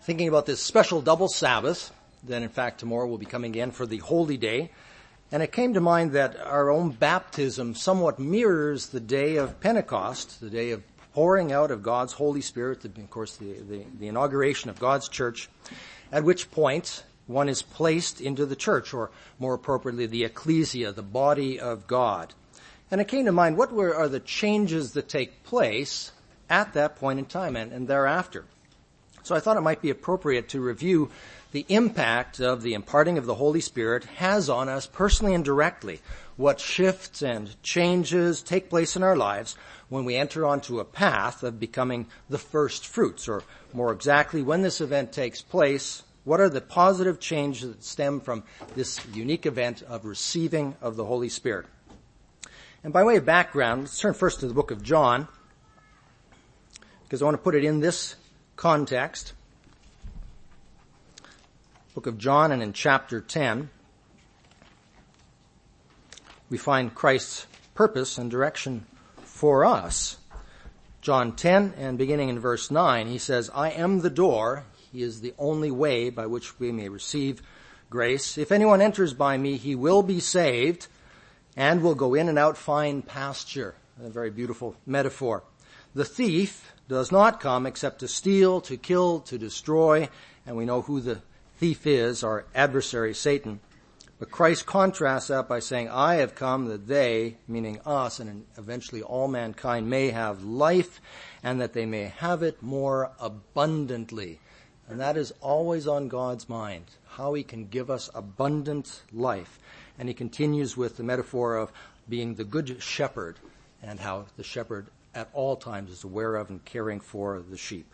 thinking about this special double Sabbath. Then, in fact, tomorrow we'll be coming again for the Holy Day. And it came to mind that our own baptism somewhat mirrors the day of Pentecost, the day of pouring out of God's Holy Spirit, of course, the inauguration of God's church, at which point one is placed into the church, or more appropriately, the ecclesia, the body of God. And it came to mind, what are the changes that take place at that point in time and thereafter? So I thought it might be appropriate to review the impact of the imparting of the Holy Spirit has on us personally and directly, what shifts and changes take place in our lives when we enter onto a path of becoming the first fruits, or more exactly, when this event takes place, what are the positive changes that stem from this unique event of receiving of the Holy Spirit? And by way of background, let's turn first to the book of John, because I want to put it in this context. Book of John, and in chapter 10, we find Christ's purpose and direction for us. John 10, and beginning in verse 9, he says, "I am the door. He is the only way by which we may receive grace. If anyone enters by me, he will be saved and will go in and out find pasture." A very beautiful metaphor. "The thief does not come except to steal, to kill, to destroy," and we know who the thief is, our adversary, Satan. But Christ contrasts that by saying, "I have come that they," meaning us, and eventually all mankind, "may have life, and that they may have it more abundantly." And that is always on God's mind, how he can give us abundant life. And he continues with the metaphor of being the good shepherd, and how the shepherd at all times is aware of and caring for the sheep.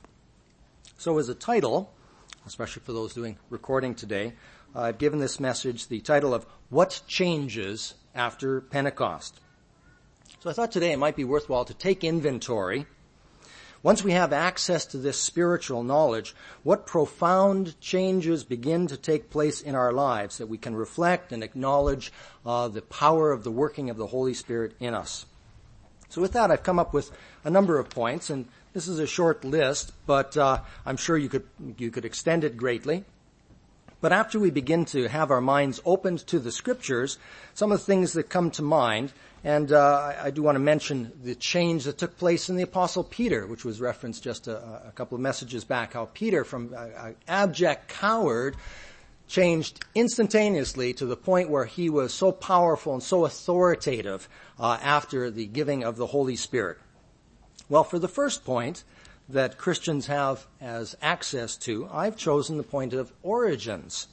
So as a title, especially for those doing recording today, I've given this message the title of "What Changes After Pentecost?" So I thought today it might be worthwhile to take inventory. Once we have access to this spiritual knowledge, what profound changes begin to take place in our lives that we can reflect and acknowledge the power of the working of the Holy Spirit in us. So with that, I've come up with a number of points, and this is a short list, but I'm sure you could extend it greatly. But after we begin to have our minds opened to the Scriptures, some of the things that come to mind, and I do want to mention the change that took place in the Apostle Peter, which was referenced just a couple of messages back, how Peter, from an abject coward, changed instantaneously to the point where he was so powerful and so authoritative after the giving of the Holy Spirit. Well, for the first point that Christians have as access to, I've chosen the point of origins.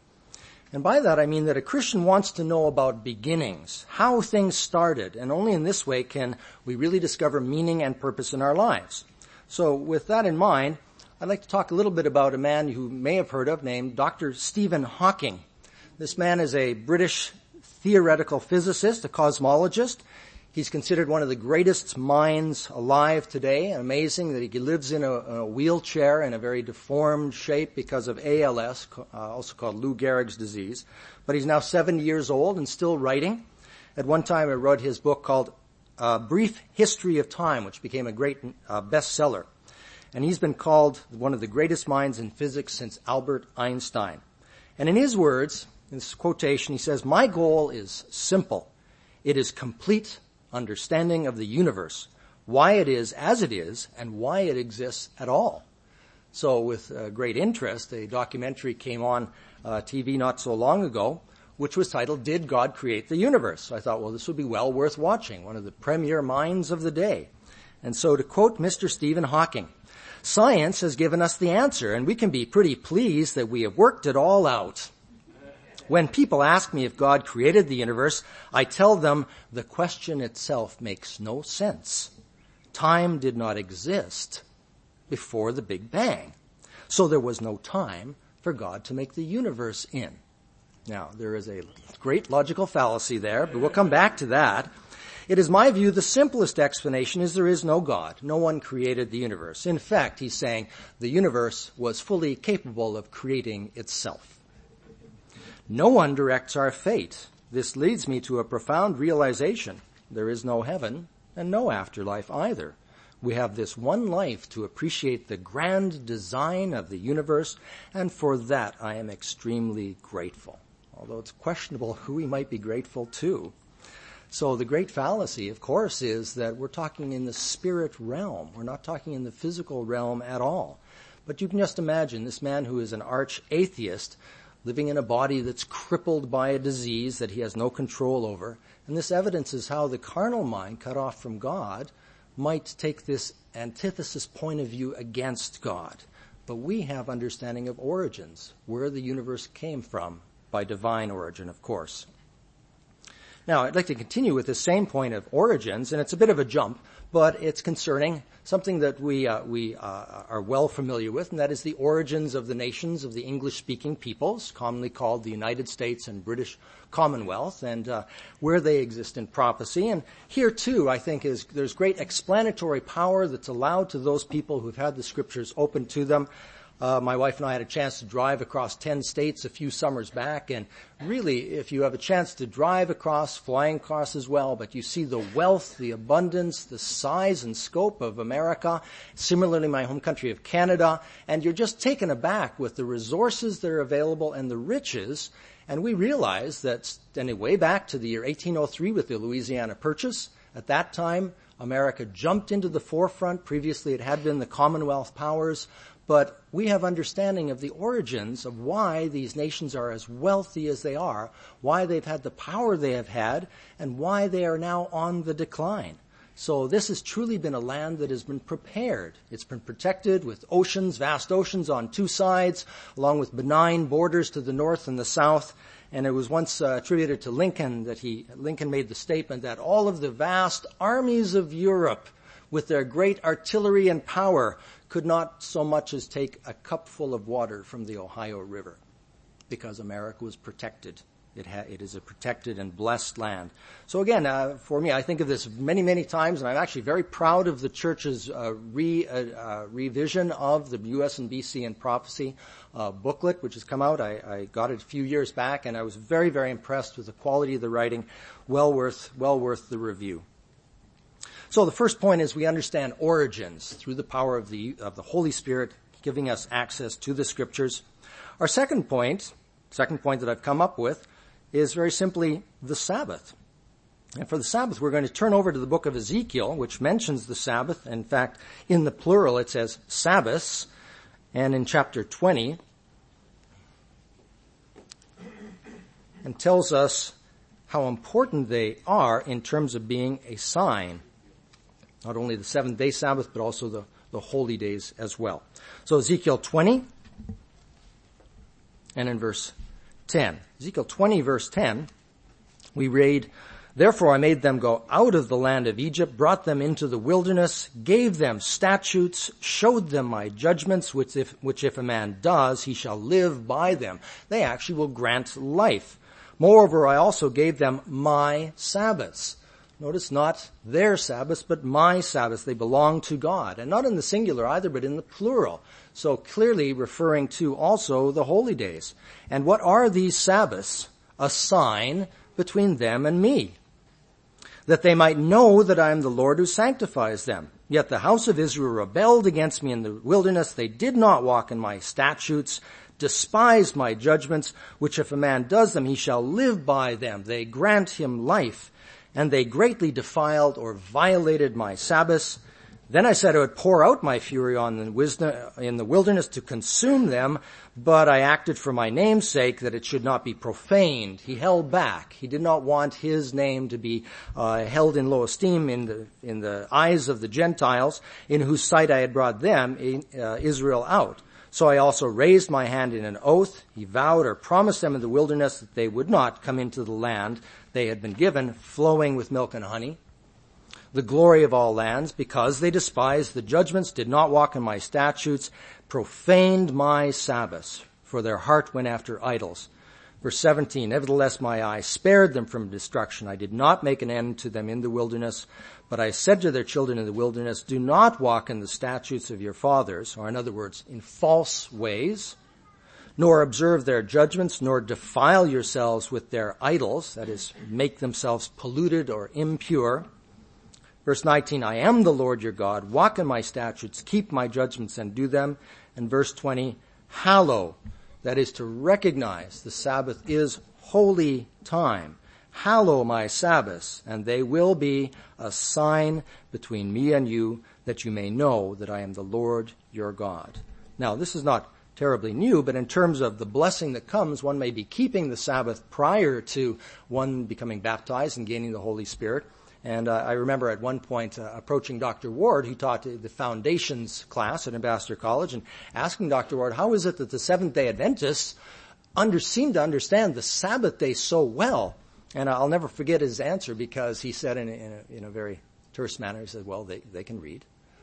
And by that I mean that a Christian wants to know about beginnings, how things started, and only in this way can we really discover meaning and purpose in our lives. So with that in mind, I'd like to talk a little bit about a man you may have heard of named Dr. Stephen Hawking. This man is a British theoretical physicist, a cosmologist. He's considered one of the greatest minds alive today. Amazing that he lives in a wheelchair in a very deformed shape because of ALS, also called Lou Gehrig's disease. But he's now 70 years old and still writing. At one time I read his book called Brief History of Time, which became a great bestseller. And he's been called one of the greatest minds in physics since Albert Einstein. And in his words, in this quotation, he says, "My goal is simple. It is complete understanding of the universe, why it is as it is, and why it exists at all." So with great interest, a documentary came on TV not so long ago, which was titled, "Did God Create the Universe?" So I thought, well, this would be well worth watching, one of the premier minds of the day. And so to quote Mr. Stephen Hawking, "Science has given us the answer, and we can be pretty pleased that we have worked it all out. When people ask me if God created the universe, I tell them the question itself makes no sense. Time did not exist before the Big Bang, so there was no time for God to make the universe in." Now, there is a great logical fallacy there, but we'll come back to that. "It is my view the simplest explanation is there is no God. No one created the universe. In fact," he's saying, "the universe was fully capable of creating itself. No one directs our fate. This leads me to a profound realization. There is no heaven and no afterlife either. We have this one life to appreciate the grand design of the universe, and for that I am extremely grateful. Although it's questionable who we might be grateful to. So the great fallacy, of course, is that we're talking in the spirit realm. We're not talking in the physical realm at all. But you can just imagine this man who is an arch atheist living in a body that's crippled by a disease that he has no control over. And this evidences how the carnal mind, cut off from God, might take this antithesis point of view against God. But we have understanding of origins, where the universe came from, by divine origin, of course. Now, I'd like to continue with the same point of origins, and it's a bit of a jump, but it's concerning something that we are well familiar with, and that is the origins of the nations of the English-speaking peoples, commonly called the United States and British Commonwealth, and where they exist in prophecy. And here, too, I think there's great explanatory power that's allowed to those people who've had the scriptures open to them. My wife and I had a chance to drive across 10 states a few summers back, and really, if you have a chance to drive across, flying across as well, but you see the wealth, the abundance, the size and scope of America, similarly my home country of Canada, and you're just taken aback with the resources that are available and the riches. And we realize that, standing way back to the year 1803 with the Louisiana Purchase, at that time, America jumped into the forefront. Previously, it had been the Commonwealth powers. But we have understanding of the origins of why these nations are as wealthy as they are, why they've had the power they have had, and why they are now on the decline. So this has truly been a land that has been prepared. It's been protected with oceans, vast oceans on two sides, along with benign borders to the north and the south. And it was once attributed to Lincoln that Lincoln made the statement that all of the vast armies of Europe, with their great artillery and power, could not so much as take a cupful of water from the Ohio River, because America was protected. It is a protected and blessed land. So again, for me, I think of this many, many times, and I'm actually very proud of the church's revision of the U.S. and BC in Prophecy booklet, which has come out. I got it a few years back, and I was very, very impressed with the quality of the writing. Well worth the review. So the first point is we understand origins through the power of the Holy Spirit giving us access to the scriptures. Our second point that I've come up with, is very simply the Sabbath. And for the Sabbath, we're going to turn over to the book of Ezekiel, which mentions the Sabbath. In fact, in the plural, it says Sabbaths. And in chapter 20, and tells us how important they are in terms of being a sign. Not only the seventh-day Sabbath, but also the holy days as well. So Ezekiel 20, and in verse 10. Ezekiel 20, verse 10, we read, "Therefore I made them go out of the land of Egypt, brought them into the wilderness, gave them statutes, showed them my judgments, which if a man does, he shall live by them." They actually will grant life. "Moreover, I also gave them my Sabbaths." Notice not their Sabbaths, but my Sabbaths. They belong to God. And not in the singular either, but in the plural. So clearly referring to also the holy days. And what are these Sabbaths? A sign between them and me, that they might know that I am the Lord who sanctifies them. Yet the house of Israel rebelled against me in the wilderness. They did not walk in my statutes, despised my judgments, which if a man does them, he shall live by them. They grant him life. And they greatly defiled or violated my Sabbaths. Then I said I would pour out my fury on the in the wilderness to consume them, but I acted for my name's sake, that it should not be profaned. He held back. He did not want his name to be held in low esteem in the eyes of the Gentiles, in whose sight I had brought them, Israel, out. So I also raised my hand in an oath. He vowed or promised them in the wilderness that they would not come into the land they had been given, flowing with milk and honey, the glory of all lands, because they despised the judgments, did not walk in my statutes, profaned my Sabbaths, for their heart went after idols. Verse 17, "Nevertheless my eye spared them from destruction. I did not make an end to them in the wilderness, but I said to their children in the wilderness, do not walk in the statutes of your fathers," or in other words, in false ways, "nor observe their judgments, nor defile yourselves with their idols," that is, make themselves polluted or impure. Verse 19, I am the Lord your God. Walk in my statutes, keep my judgments, and do them. And verse 20, hallow. That is to recognize the Sabbath is holy time. Hallow my Sabbaths, and they will be a sign between me and you, that you may know that I am the Lord your God. Now, this is not terribly new, but in terms of the blessing that comes, one may be keeping the Sabbath prior to one becoming baptized and gaining the Holy Spirit. And I remember at one point approaching Dr. Ward, who taught the foundations class at Ambassador College, and asking Dr. Ward, how is it that the Seventh-day Adventists seem to understand the Sabbath day so well? And I'll never forget his answer, because he said in a very terse manner, he said, well, they can read.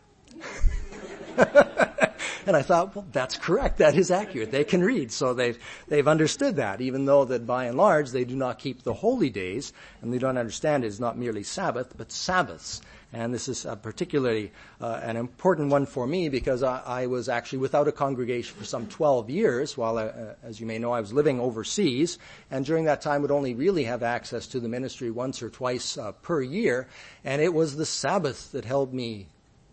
And I thought, well, that's correct. That is accurate. They can read. So they've understood that, even though that by and large they do not keep the holy days, and they don't understand it is not merely Sabbath, but Sabbaths. And this is particularly an important one for me, because I was actually without a congregation for some 12 years while, as you may know, I was living overseas. And during that time would only really have access to the ministry once or twice per year. And it was the Sabbath that held me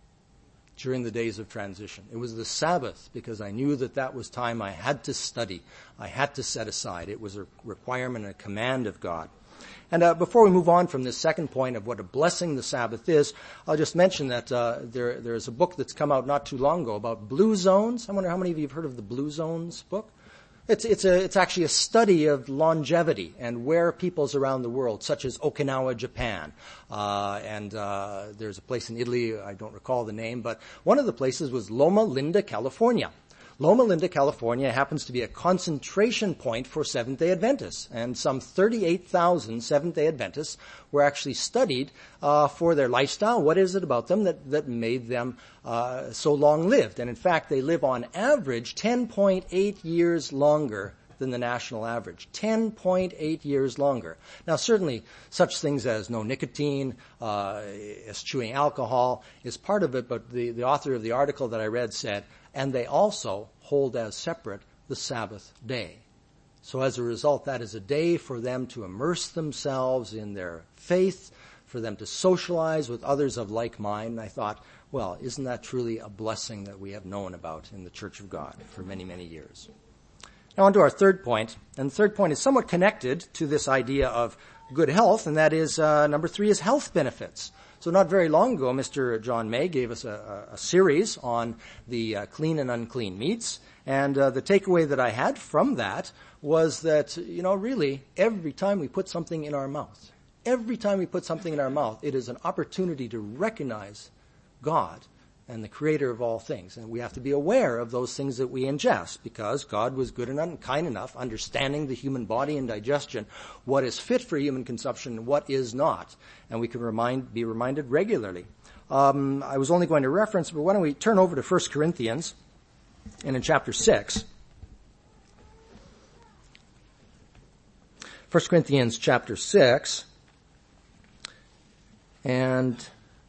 during the days of transition. It was the Sabbath, because I knew that was time I had to study. I had to set aside. It was a requirement and a command of God. And before we move on from this second point of what a blessing the Sabbath is, I'll just mention that there's a book that's come out not too long ago about blue zones. I wonder how many of you have heard of the Blue Zones book? It's actually a study of longevity and where peoples around the world, such as Okinawa, Japan, and there's a place in Italy, I don't recall the name, but one of the places was Loma Linda, California. Loma Linda, California happens to be a concentration point for Seventh-day Adventists, and some 38,000 Seventh-day Adventists were actually studied for their lifestyle. What is it about them that made them so long-lived? And in fact, they live on average 10.8 years longer than the national average. 10.8 years longer. Now, certainly such things as no nicotine, eschewing alcohol is part of it, but the author of the article that I read said, and they also hold as separate the Sabbath day. So as a result, that is a day for them to immerse themselves in their faith, for them to socialize with others of like mind. And I thought, well, isn't that truly a blessing that we have known about in the Church of God for many, many years? Now on to our third point. And the third point is somewhat connected to this idea of good health, and that is, number 3 is health benefits. So not very long ago, Mr. John May gave us a series on the clean and unclean meats. And the takeaway that I had from that was that, really, every time we put something in our mouth, it is an opportunity to recognize God and the creator of all things. And we have to be aware of those things that we ingest, because God was good enough and kind enough, understanding the human body and digestion, what is fit for human consumption and what is not. And we can be reminded regularly. I was only going to reference, but why don't we turn over to 1 Corinthians, and in chapter 6. 1 Corinthians chapter 6, and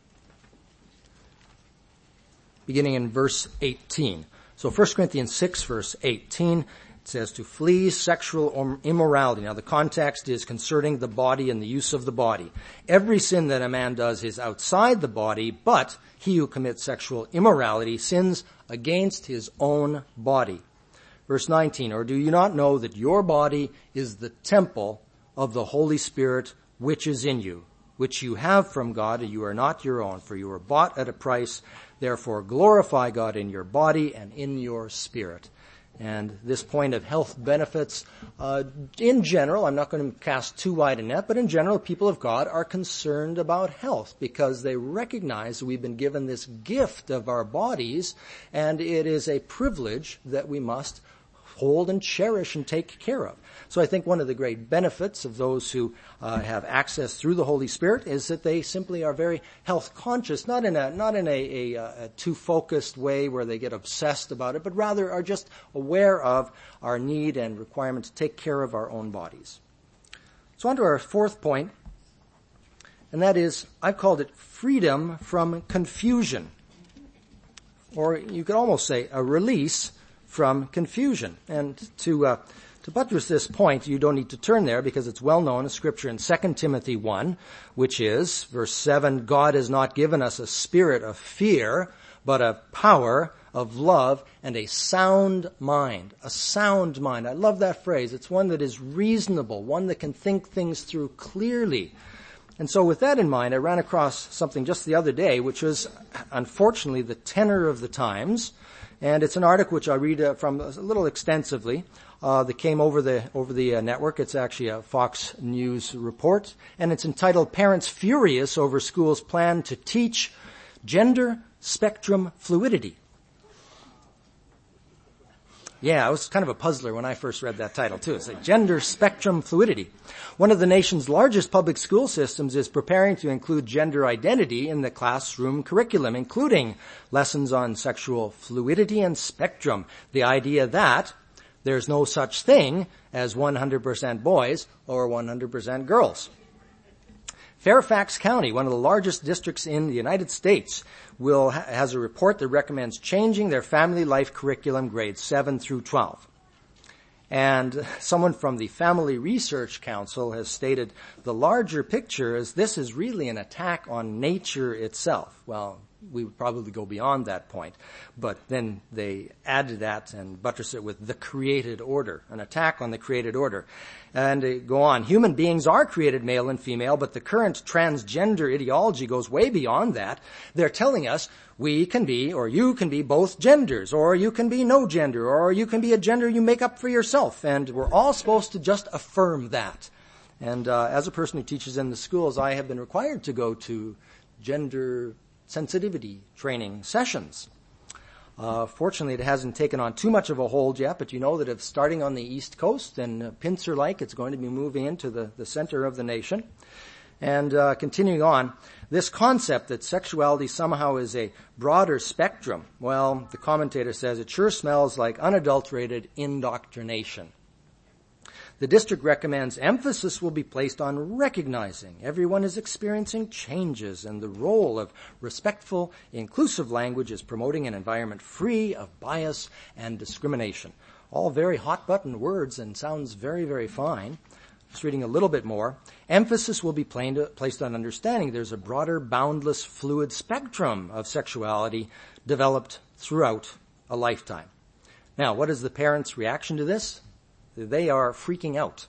beginning in verse 18. So 1 Corinthians 6, verse 18, it says to flee sexual immorality. Now the context is concerning the body and the use of the body. Every sin that a man does is outside the body, but he who commits sexual immorality sins against his own body. Verse 19, or do you not know that your body is the temple of the Holy Spirit which is in you, which you have from God, and you are not your own, for you were bought at a price. Therefore glorify God in your body and in your spirit. And this point of health benefits, in general, I'm not going to cast too wide a net, but in general, people of God are concerned about health because they recognize we've been given this gift of our bodies, and it is a privilege that we must hold and cherish and take care of. So I think one of the great benefits of those who have access through the Holy Spirit is that they simply are very health conscious, not in a too focused way where they get obsessed about it, but rather are just aware of our need and requirement to take care of our own bodies. So on to our fourth point, and that is, I've called it freedom from confusion. Or you could almost say a release from confusion. And to To buttress this point, you don't need to turn there because it's well known, a scripture in 2 Timothy 1, which is, verse 7, God has not given us a spirit of fear, but of power, of love, and a sound mind. A sound mind. I love that phrase. It's one that is reasonable, one that can think things through clearly. And so with that in mind, I ran across something just the other day, which was, unfortunately, the tenor of the times. And it's an article which I read from a little extensively. That came over the network. It's actually a Fox News report, and it's entitled "Parents Furious Over School's Plan to Teach Gender Spectrum Fluidity." Yeah, it was kind of a puzzler when I first read that title too. It's like gender spectrum fluidity. One of the nation's largest public school systems is preparing to include gender identity in the classroom curriculum, including lessons on sexual fluidity and spectrum. The idea that there's no such thing as 100% boys or 100% girls. Fairfax County, one of the largest districts in the United States, has a report that recommends changing their family life curriculum grades 7 through 12. And someone from the Family Research Council has stated the larger picture is this is really an attack on nature itself. Well, we would probably go beyond that point. But then they add to that and buttress it with the created order, an attack on the created order. And they go on. Human beings are created male and female, but the current transgender ideology goes way beyond that. They're telling us we can be, or you can be both genders, or you can be no gender, or you can be a gender you make up for yourself. And we're all supposed to just affirm that. And as a person who teaches in the schools, I have been required to go to gender sensitivity training sessions. Fortunately, it hasn't taken on too much of a hold yet, but you know that it's starting on the East Coast and pincer like, it's going to be moving into the center of the nation. And continuing on, this concept that sexuality somehow is a broader spectrum, well, the commentator says it sure smells like unadulterated indoctrination. The district recommends emphasis will be placed on recognizing everyone is experiencing changes and the role of respectful, inclusive language is promoting an environment free of bias and discrimination. All very hot-button words and sounds very, very fine. Just reading a little bit more. Emphasis will be placed on understanding there's a broader, boundless, fluid spectrum of sexuality developed throughout a lifetime. Now, what is the parents' reaction to this? They are freaking out.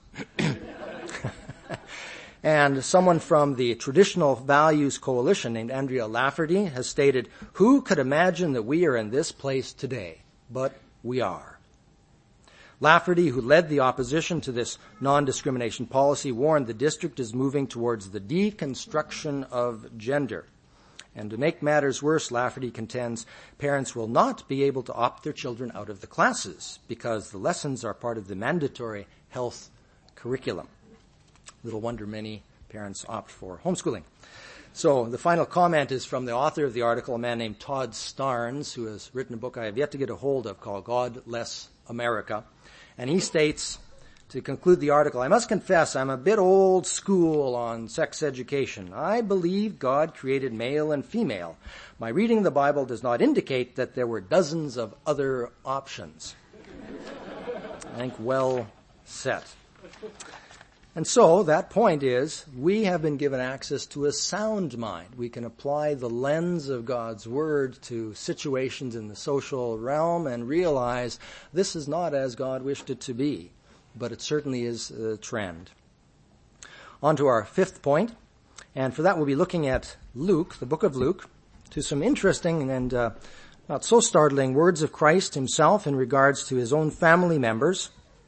And someone from the Traditional Values Coalition named Andrea Lafferty has stated, "Who could imagine that we are in this place today? But we are." Lafferty, who led the opposition to this non-discrimination policy, warned the district is moving towards the deconstruction of gender. And to make matters worse, Lafferty contends parents will not be able to opt their children out of the classes because the lessons are part of the mandatory health curriculum. Little wonder many parents opt for homeschooling. So the final comment is from the author of the article, a man named Todd Starnes, who has written a book I have yet to get a hold of called God Bless America. And he states, to conclude the article, "I must confess I'm a bit old school on sex education. I believe God created male and female. My reading of the Bible does not indicate that there were dozens of other options." I think well said. And so that point is, we have been given access to a sound mind. We can apply the lens of God's Word to situations in the social realm and realize this is not as God wished it to be. But it certainly is a trend. On to our fifth point, and for that we'll be looking at Luke, the book of Luke, to some interesting and not so startling words of Christ himself in regards to his own family members.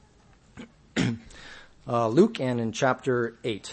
Luke, and in chapter 8.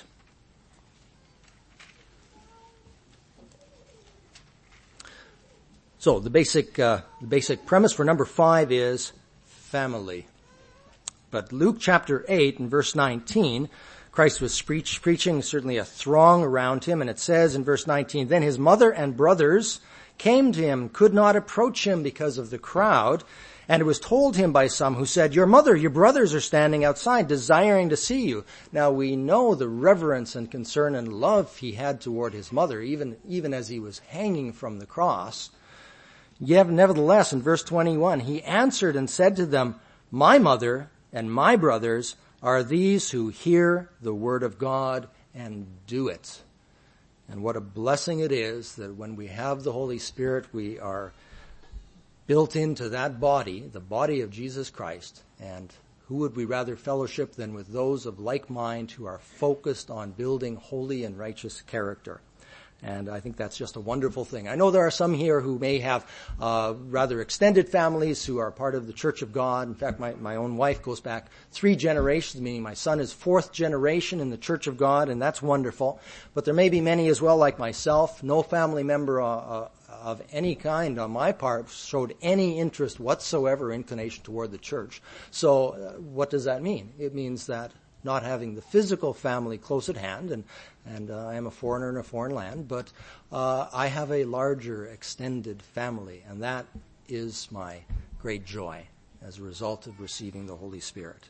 So the basic premise for number 5 is family. But Luke chapter 8 and verse 19, Christ was preaching, certainly a throng around him, and it says in verse 19, "Then his mother and brothers came to him, could not approach him because of the crowd, and it was told him by some who said, 'Your mother, your brothers are standing outside, desiring to see you.'" Now we know the reverence and concern and love he had toward his mother, even as he was hanging from the cross. Yet nevertheless, in verse 21, he answered and said to them, "My mother And my brothers are these who hear the word of God and do it. And what a blessing it is that when we have the Holy Spirit, we are built into that body, the body of Jesus Christ. And who would we rather fellowship than with those of like mind who are focused on building holy and righteous character? And I think that's just a wonderful thing. I know there are some here who may have rather extended families who are part of the Church of God. In fact, my own wife goes back 3 generations, meaning my son is 4th generation in the Church of God, and that's wonderful. But there may be many as well, like myself. No family member of any kind on my part showed any interest whatsoever, inclination toward the church. So what does that mean? It means that not having the physical family close at hand, and I am a foreigner in a foreign land, but I have a larger extended family, and that is my great joy as a result of receiving the Holy Spirit.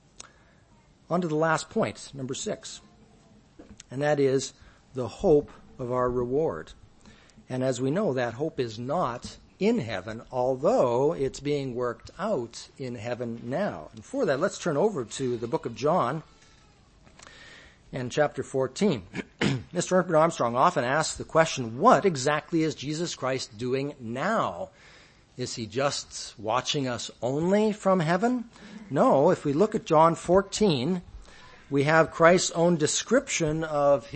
On to the last point, number 6, and that is the hope of our reward. And as we know, that hope is not in heaven, although it's being worked out in heaven now. And for that, let's turn over to the book of John and chapter 14. Mr. Herbert Armstrong often asks the question, what exactly is Jesus Christ doing now? Is he just watching us only from heaven? No, if we look at John 14, we have Christ's own description of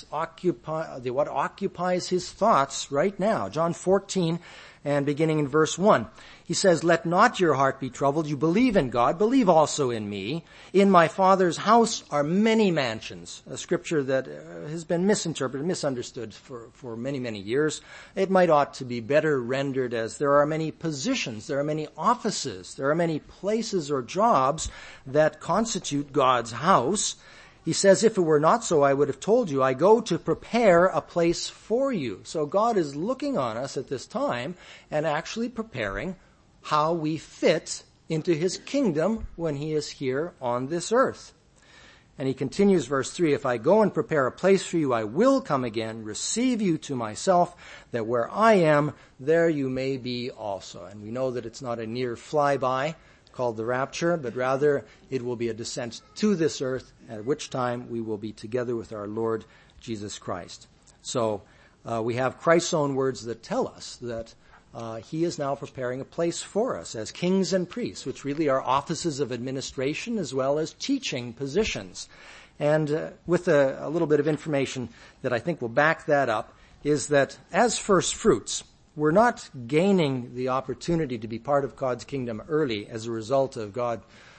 what occupies his thoughts right now. John 14, and beginning in verse 1. He says, "Let not your heart be troubled. You believe in God. Believe also in me. In my Father's house are many mansions." A scripture that has been misinterpreted, misunderstood for many, many years. It ought to be better rendered as there are many positions, there are many offices, there are many places or jobs that constitute God's house. He says, "If it were not so, I would have told you, I go to prepare a place for you." So God is looking on us at this time and actually preparing how we fit into his kingdom when he is here on this earth. And he continues, verse 3, "If I go and prepare a place for you, I will come again, receive you to myself, that where I am, there you may be also." And we know that it's not a near flyby called the rapture, but rather it will be a descent to this earth, at which time we will be together with our Lord Jesus Christ. So we have Christ's own words that tell us that he is now preparing a place for us as kings and priests, which really are offices of administration as well as teaching positions. And with a little bit of information that I think will back that up, is that as first fruits, we're not gaining the opportunity to be part of God's kingdom early as a result of God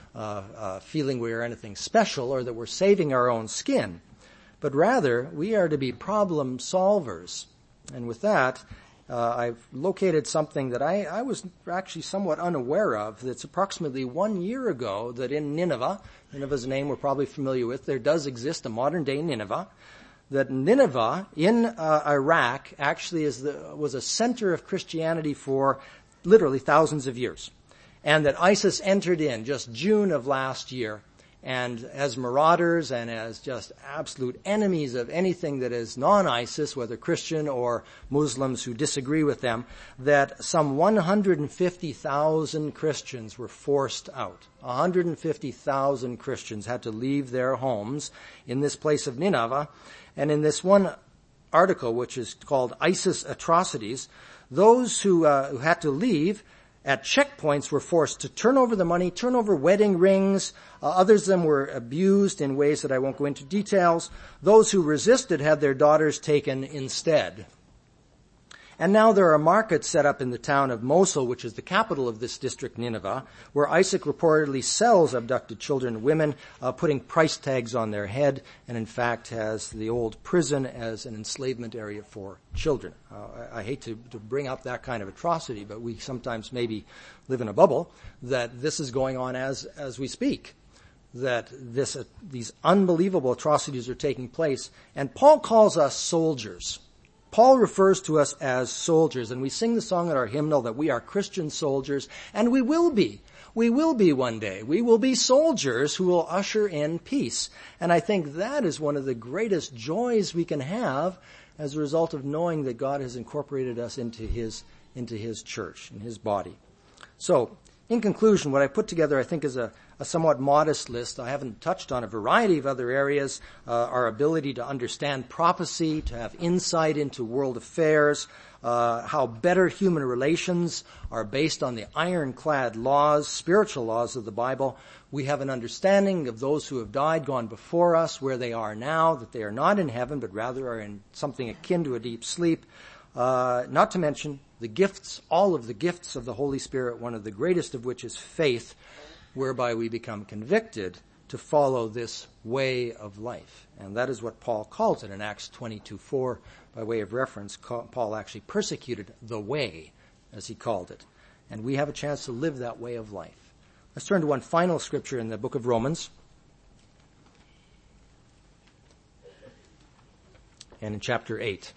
feeling we are anything special or that we're saving our own skin, but rather we are to be problem solvers. And with that, I've located something that I was actually somewhat unaware of. That's approximately 1 year ago that in Nineveh's a name we're probably familiar with, there does exist a modern-day Nineveh. That Nineveh in Iraq actually was a center of Christianity for literally thousands of years. And that ISIS entered in just June of last year, and as marauders and as just absolute enemies of anything that is non-ISIS, whether Christian or Muslims who disagree with them, that some 150,000 Christians were forced out. 150,000 Christians had to leave their homes in this place of Nineveh. And in this one article, which is called ISIS Atrocities, those who had to leave at checkpoints were forced to turn over the money, turn over wedding rings. Others of them were abused in ways that I won't go into details. Those who resisted had their daughters taken instead. And now there are markets set up in the town of Mosul, which is the capital of this district, Nineveh, where ISIS reportedly sells abducted children and women, putting price tags on their head, and in fact has the old prison as an enslavement area for children. I hate to bring up that kind of atrocity, but we sometimes maybe live in a bubble that this is going on as we speak, that these unbelievable atrocities are taking place. And Paul calls us soldiers. Paul refers to us as soldiers, and we sing the song in our hymnal that we are Christian soldiers, and we will be. We will be one day. We will be soldiers who will usher in peace. And I think that is one of the greatest joys we can have as a result of knowing that God has incorporated us into his church, in his body. So, In conclusion, what I put together, I think, is a somewhat modest list. I haven't touched on a variety of other areas, our ability to understand prophecy, to have insight into world affairs, how better human relations are based on the ironclad laws, spiritual laws of the Bible. We have an understanding of those who have died, gone before us, where they are now, that they are not in heaven, but rather are in something akin to a deep sleep. Not to mention the gifts, all of the gifts of the Holy Spirit, one of the greatest of which is faith, whereby we become convicted to follow this way of life. And that is what Paul calls it in Acts 22:4. By way of reference, Paul actually persecuted the way, as he called it. And we have a chance to live that way of life. Let's turn to one final scripture in the book of Romans. And in chapter 8.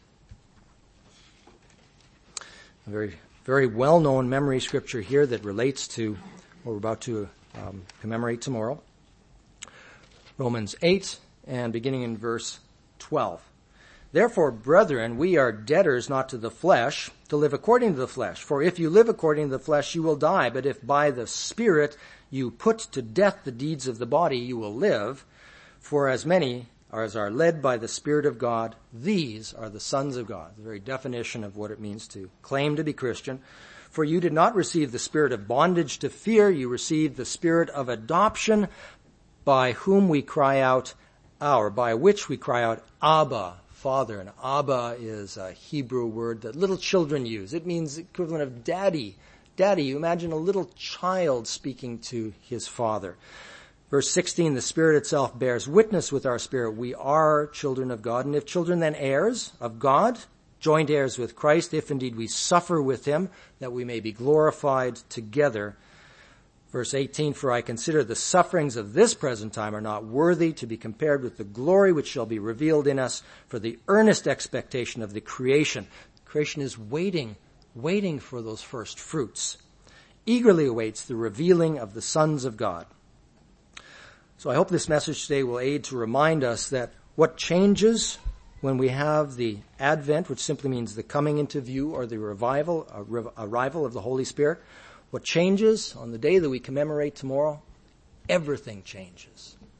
A very, very well-known memory scripture here that relates to what we're about to commemorate tomorrow. Romans 8, and beginning in verse 12. Therefore, brethren, we are debtors not to the flesh, to live according to the flesh. For if you live according to the flesh, you will die. But if by the Spirit you put to death the deeds of the body, you will live. For as many as are led by the Spirit of God, these are the sons of God. The very definition of what it means to claim to be Christian. For you did not receive the spirit of bondage to fear, you received the spirit of adoption, by whom we cry out, by which we cry out, Abba, Father. And Abba is a Hebrew word that little children use. It means the equivalent of daddy. Daddy, you imagine a little child speaking to his father. Verse 16, the Spirit itself bears witness with our spirit. We are children of God. And if children, then heirs of God, joint heirs with Christ, if indeed we suffer with him, that we may be glorified together. Verse 18, for I consider the sufferings of this present time are not worthy to be compared with the glory which shall be revealed in us, for the earnest expectation of the creation. Creation is waiting for those first fruits. Eagerly awaits the revealing of the sons of God. So I hope this message today will aid to remind us that what changes when we have the Advent, which simply means the coming into view or the arrival of the Holy Spirit, what changes on the day that we commemorate tomorrow? Everything changes.